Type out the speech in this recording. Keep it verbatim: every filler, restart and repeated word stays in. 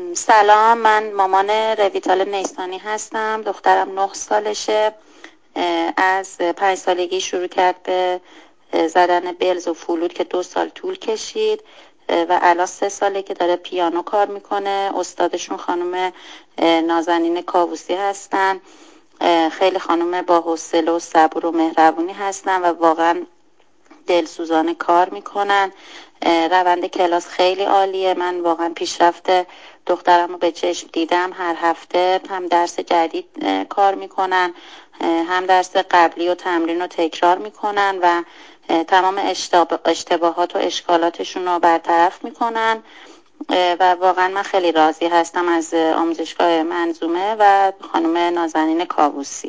سلام، من مامان رویتال نیسانی هستم. دخترم نه سالشه. از پنج سالگی شروع کرد به زدن بلز و فلوت که دو سال طول کشید و الان سه ساله که داره پیانو کار میکنه. استادشون خانم نازنین کاووسی هستن. خیلی خانم با حوصله و صبر و مهربونی هستن و واقعا دلسوزانه کار میکنن. روند کلاس خیلی عالیه. من واقعا پیشرفت دخترم رو به چشم دیدم. هر هفته هم درس جدید کار میکنن، هم درس قبلی و تمرین رو تکرار میکنن و تمام اشتباهات و اشکالاتشون رو برطرف میکنن و واقعا من خیلی راضی هستم از آموزشگاه منظومه و خانم نازنین کاووسی.